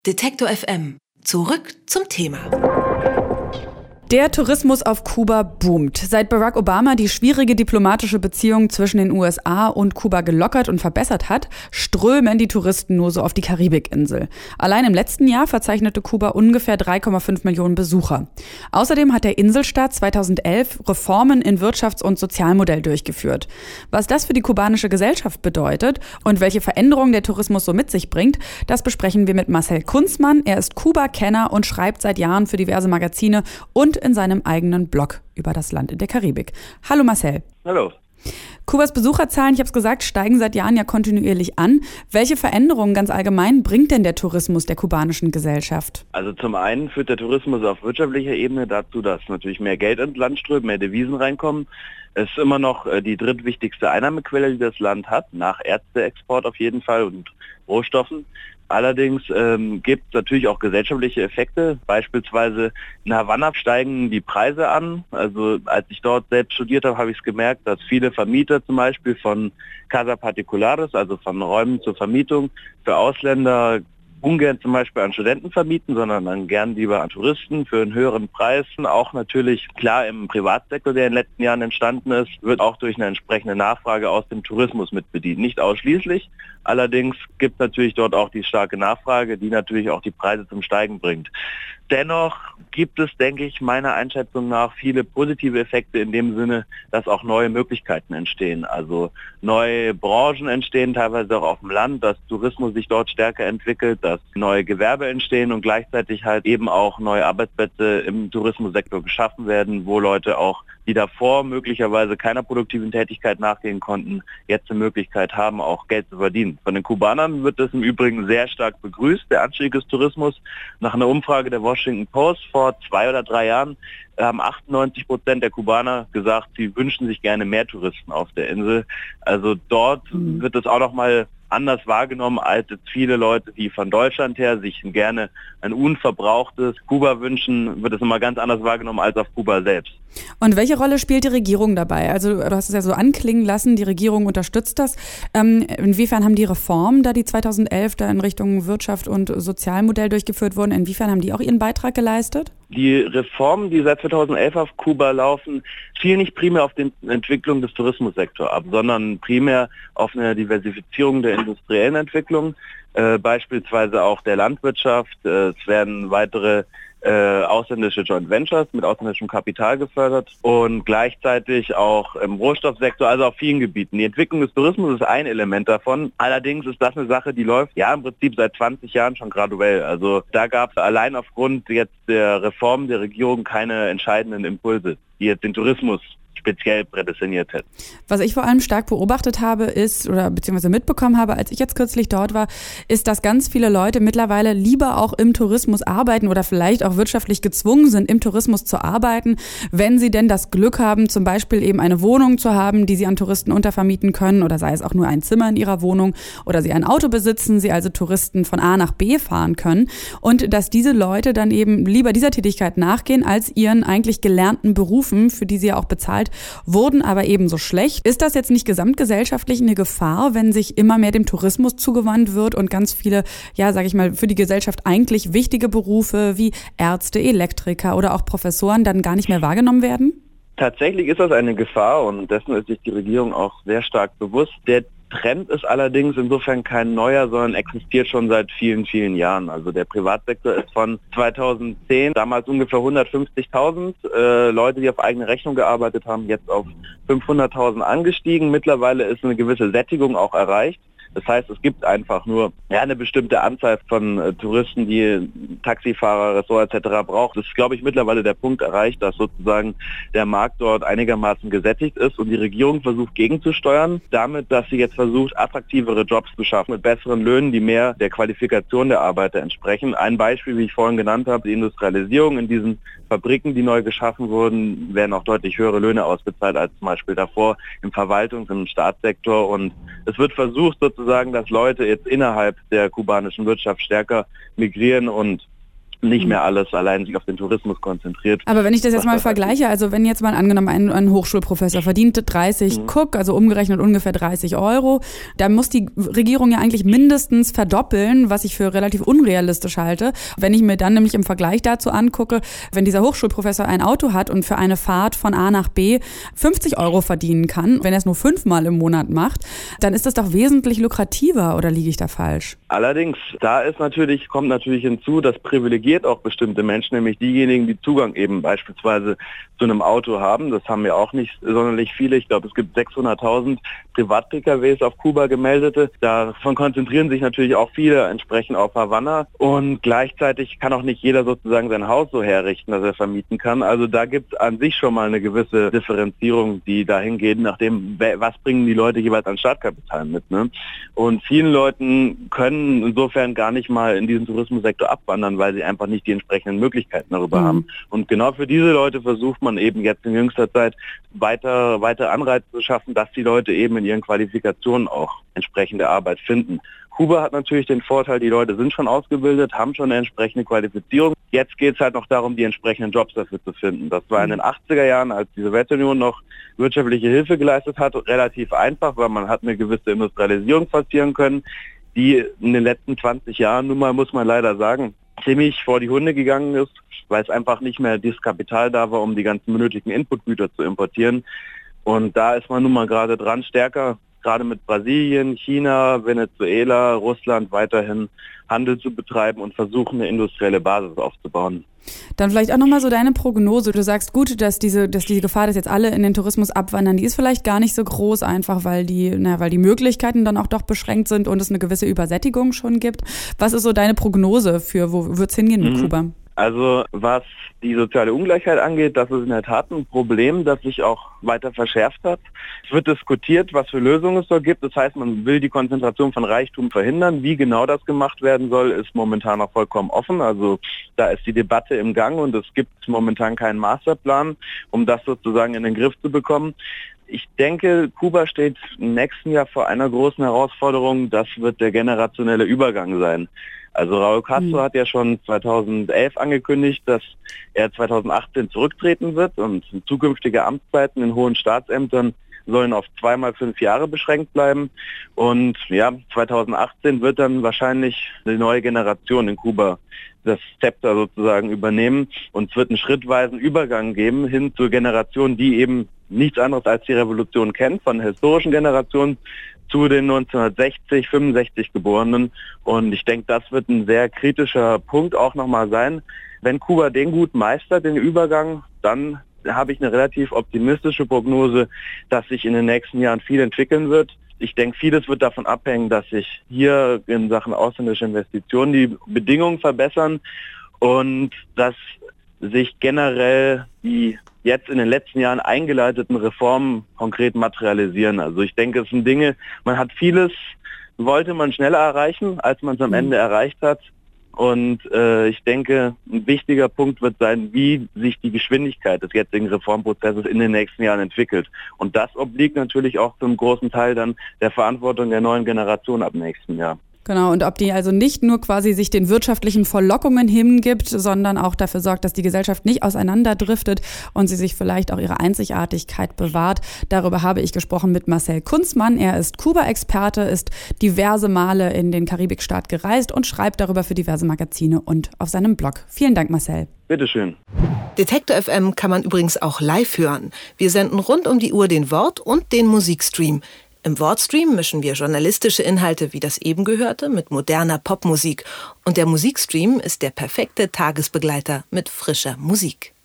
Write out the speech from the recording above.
Detektor FM. Zurück zum Thema. Der Tourismus auf Kuba boomt. Seit Barack Obama die schwierige diplomatische Beziehung zwischen den USA und Kuba gelockert und verbessert hat, strömen die Touristen nur so auf die Karibikinsel. Allein im letzten Jahr verzeichnete Kuba ungefähr 3,5 Millionen Besucher. Außerdem hat der Inselstaat 2011 Reformen im Wirtschafts- und Sozialmodell durchgeführt. Was das für die kubanische Gesellschaft bedeutet und welche Veränderungen der Tourismus so mit sich bringt, das besprechen wir mit Marcel Kunzmann. Er ist Kuba-Kenner und schreibt seit Jahren für diverse Magazine und in seinem eigenen Blog über das Land in der Karibik. Hallo Marcel. Hallo. Kubas Besucherzahlen, ich habe es gesagt, steigen seit Jahren ja kontinuierlich an. Welche Veränderungen ganz allgemein bringt denn der Tourismus der kubanischen Gesellschaft? Also zum einen führt der Tourismus auf wirtschaftlicher Ebene dazu, dass natürlich mehr Geld ins Land strömt, mehr Devisen reinkommen. Es ist immer noch die drittwichtigste Einnahmequelle, die das Land hat, nach Ärzteexport auf jeden Fall und Rohstoffen. Allerdings gibt es natürlich auch gesellschaftliche Effekte. Beispielsweise in Havanna steigen die Preise an. Also als ich dort selbst studiert habe, habe ich es gemerkt, dass viele Vermieter zum Beispiel von Casa Particulares, also von Räumen zur Vermietung, für Ausländer ungern zum Beispiel an Studenten vermieten, sondern dann gern lieber an Touristen für einen höheren Preis. Auch natürlich, klar, im Privatsektor, der in den letzten Jahren entstanden ist, wird auch durch eine entsprechende Nachfrage aus dem Tourismus mitbedient. Nicht ausschließlich, allerdings gibt es natürlich dort auch die starke Nachfrage, die natürlich auch die Preise zum Steigen bringt. Dennoch gibt es, denke ich, meiner Einschätzung nach viele positive Effekte in dem Sinne, dass auch neue Möglichkeiten entstehen. Also neue Branchen entstehen, teilweise auch auf dem Land, dass Tourismus sich dort stärker entwickelt, dass neue Gewerbe entstehen und gleichzeitig halt eben auch neue Arbeitsplätze im Tourismussektor geschaffen werden, wo Leute auch, die davor möglicherweise keiner produktiven Tätigkeit nachgehen konnten, jetzt eine Möglichkeit haben, auch Geld zu verdienen. Von den Kubanern wird das im Übrigen sehr stark begrüßt, der Anstieg des Tourismus. Nach einer Umfrage der Washington Post vor 2 oder 3 Jahren haben 98% der Kubaner gesagt, sie wünschen sich gerne mehr Touristen auf der Insel. Also dort wird es auch nochmal anders wahrgenommen als jetzt viele Leute, die von Deutschland her sich gerne ein unverbrauchtes Kuba wünschen, wird es nochmal ganz anders wahrgenommen als auf Kuba selbst. Und welche Rolle spielt die Regierung dabei? Also du hast es ja so anklingen lassen, die Regierung unterstützt das. Inwiefern haben die Reformen, da die 2011 da in Richtung Wirtschaft und Sozialmodell durchgeführt wurden, inwiefern haben die auch ihren Beitrag geleistet? Die Reformen, die seit 2011 auf Kuba laufen, zielen nicht primär auf die Entwicklung des Tourismussektors ab, sondern primär auf eine Diversifizierung der industriellen Entwicklung, beispielsweise auch der Landwirtschaft. Es werden weitere ausländische Joint Ventures mit ausländischem Kapital gefördert und gleichzeitig auch im Rohstoffsektor, also auf vielen Gebieten. Die Entwicklung des Tourismus ist ein Element davon. Allerdings ist das eine Sache, die läuft ja im Prinzip seit 20 Jahren schon graduell. Also da gab es allein aufgrund jetzt der Reform der Regierung keine entscheidenden Impulse, die jetzt den Tourismus speziell prädestiniert hätten. Was ich vor allem stark beobachtet habe ist, oder beziehungsweise mitbekommen habe, als ich jetzt kürzlich dort war, ist, dass ganz viele Leute mittlerweile lieber auch im Tourismus arbeiten oder vielleicht auch wirtschaftlich gezwungen sind, im Tourismus zu arbeiten, wenn sie denn das Glück haben, zum Beispiel eben eine Wohnung zu haben, die sie an Touristen untervermieten können oder sei es auch nur ein Zimmer in ihrer Wohnung oder sie ein Auto besitzen, sie also Touristen von A nach B fahren können und dass diese Leute dann eben lieber dieser Tätigkeit nachgehen, als ihren eigentlich gelernten Berufen, für die sie ja auch bezahlt wurden, aber ebenso schlecht. Ist das jetzt nicht gesamtgesellschaftlich eine Gefahr, wenn sich immer mehr dem Tourismus zugewandt wird und ganz viele, ja, sage ich mal, für die Gesellschaft eigentlich wichtige Berufe wie Ärzte, Elektriker oder auch Professoren dann gar nicht mehr wahrgenommen werden? Tatsächlich ist das eine Gefahr und dessen ist sich die Regierung auch sehr stark bewusst. Der Trend ist allerdings insofern kein neuer, sondern existiert schon seit vielen, vielen Jahren. Also der Privatsektor ist von 2010, damals ungefähr 150.000 Leute, die auf eigene Rechnung gearbeitet haben, jetzt auf 500.000 angestiegen. Mittlerweile ist eine gewisse Sättigung auch erreicht. Das heißt, es gibt einfach nur eine bestimmte Anzahl von Touristen, die Taxifahrer, Ressort etc. braucht. Das ist, glaube ich, mittlerweile der Punkt erreicht, dass sozusagen der Markt dort einigermaßen gesättigt ist und die Regierung versucht gegenzusteuern, damit, dass sie jetzt versucht, attraktivere Jobs zu schaffen mit besseren Löhnen, die mehr der Qualifikation der Arbeiter entsprechen. Ein Beispiel, wie ich vorhin genannt habe, die Industrialisierung in diesen Fabriken, die neu geschaffen wurden, werden auch deutlich höhere Löhne ausbezahlt als zum Beispiel davor im Verwaltungs- und im Staatssektor. Und es wird versucht sozusagen, dass Leute jetzt innerhalb der kubanischen Wirtschaft stärker migrieren und nicht mehr alles allein sich auf den Tourismus konzentriert. Aber wenn ich das jetzt mal vergleiche, also wenn jetzt mal angenommen ein Hochschulprofessor verdient 30 Kuk, also umgerechnet ungefähr 30 €, dann muss die Regierung ja eigentlich mindestens verdoppeln, was ich für relativ unrealistisch halte. Wenn ich mir dann nämlich im Vergleich dazu angucke, wenn dieser Hochschulprofessor ein Auto hat und für eine Fahrt von A nach B 50 € verdienen kann, wenn er es nur 5-mal im Monat macht, dann ist das doch wesentlich lukrativer, oder liege ich da falsch? Allerdings, kommt natürlich hinzu, das privilegiert auch bestimmte Menschen, nämlich diejenigen, die Zugang eben beispielsweise zu einem Auto haben. Das haben ja auch nicht sonderlich viele. Ich glaube, es gibt 600.000 Privat-PKWs auf Kuba gemeldete. Davon konzentrieren sich natürlich auch viele entsprechend auf Havanna. Und gleichzeitig kann auch nicht jeder sozusagen sein Haus so herrichten, dass er vermieten kann. Also da gibt es an sich schon mal eine gewisse Differenzierung, die dahin geht, nachdem, was bringen die Leute jeweils an Startkapital mit. Ne? Und vielen Leuten können insofern gar nicht mal in diesen Tourismussektor abwandern, weil sie einfach nicht die entsprechenden Möglichkeiten darüber haben. Und genau für diese Leute versucht man eben jetzt in jüngster Zeit weiter Anreize zu schaffen, dass die Leute eben in ihren Qualifikationen auch entsprechende Arbeit finden. Kuba hat natürlich den Vorteil, die Leute sind schon ausgebildet, haben schon eine entsprechende Qualifizierung. Jetzt geht es halt noch darum, die entsprechenden Jobs dafür zu finden. Das war in den 80er Jahren, als die Sowjetunion noch wirtschaftliche Hilfe geleistet hat, relativ einfach, weil man hat eine gewisse Industrialisierung forcieren können, die in den letzten 20 Jahren, nun mal muss man leider sagen, ziemlich vor die Hunde gegangen ist, weil es einfach nicht mehr das Kapital da war, um die ganzen benötigten Inputgüter zu importieren. Und da ist man nun mal gerade dran, stärker, gerade mit Brasilien, China, Venezuela, Russland weiterhin Handel zu betreiben und versuchen, eine industrielle Basis aufzubauen. Dann vielleicht auch nochmal so deine Prognose. Du sagst gut, dass diese Gefahr, dass jetzt alle in den Tourismus abwandern, die ist vielleicht gar nicht so groß, einfach weil die Möglichkeiten dann auch doch beschränkt sind und es eine gewisse Übersättigung schon gibt. Was ist so deine Prognose für, wo wird's hingehen mit Kuba? Also was die soziale Ungleichheit angeht, das ist in der Tat ein Problem, das sich auch weiter verschärft hat. Es wird diskutiert, was für Lösungen es da gibt. Das heißt, man will die Konzentration von Reichtum verhindern. Wie genau das gemacht werden soll, ist momentan noch vollkommen offen. Also da ist die Debatte im Gang und es gibt momentan keinen Masterplan, um das sozusagen in den Griff zu bekommen. Ich denke, Kuba steht im nächsten Jahr vor einer großen Herausforderung. Das wird der generationelle Übergang sein. Also Raúl Castro hat ja schon 2011 angekündigt, dass er 2018 zurücktreten wird und zukünftige Amtszeiten in hohen Staatsämtern sollen auf 2x5 Jahre beschränkt bleiben. Und ja, 2018 wird dann wahrscheinlich die neue Generation in Kuba das Zepter sozusagen übernehmen und es wird einen schrittweisen Übergang geben hin zur Generation, die eben nichts anderes als die Revolution kennt, von der historischen Generation zu den 1960, 65 Geborenen. Und ich denke, das wird ein sehr kritischer Punkt auch nochmal sein. Wenn Kuba den gut meistert, den Übergang, dann habe ich eine relativ optimistische Prognose, dass sich in den nächsten Jahren viel entwickeln wird. Ich denke, vieles wird davon abhängen, dass sich hier in Sachen ausländische Investitionen die Bedingungen verbessern und dass sich generell die jetzt in den letzten Jahren eingeleiteten Reformen konkret materialisieren. Also ich denke, es sind Dinge, man hat vieles, wollte man schneller erreichen, als man es am Ende erreicht hat. Und ich denke, ein wichtiger Punkt wird sein, wie sich die Geschwindigkeit des jetzigen Reformprozesses in den nächsten Jahren entwickelt. Und das obliegt natürlich auch zum großen Teil dann der Verantwortung der neuen Generation ab nächsten Jahr. Genau, und ob die also nicht nur quasi sich den wirtschaftlichen Verlockungen hingibt, sondern auch dafür sorgt, dass die Gesellschaft nicht auseinanderdriftet und sie sich vielleicht auch ihre Einzigartigkeit bewahrt. Darüber habe ich gesprochen mit Marcel Kunzmann. Er ist Kuba-Experte, ist diverse Male in den Karibikstaat gereist und schreibt darüber für diverse Magazine und auf seinem Blog. Vielen Dank, Marcel. Bitteschön. Detektor FM kann man übrigens auch live hören. Wir senden rund um die Uhr den Wort- und den Musikstream. Im Wortstream mischen wir journalistische Inhalte wie das eben gehörte mit moderner Popmusik. Und der Musikstream ist der perfekte Tagesbegleiter mit frischer Musik.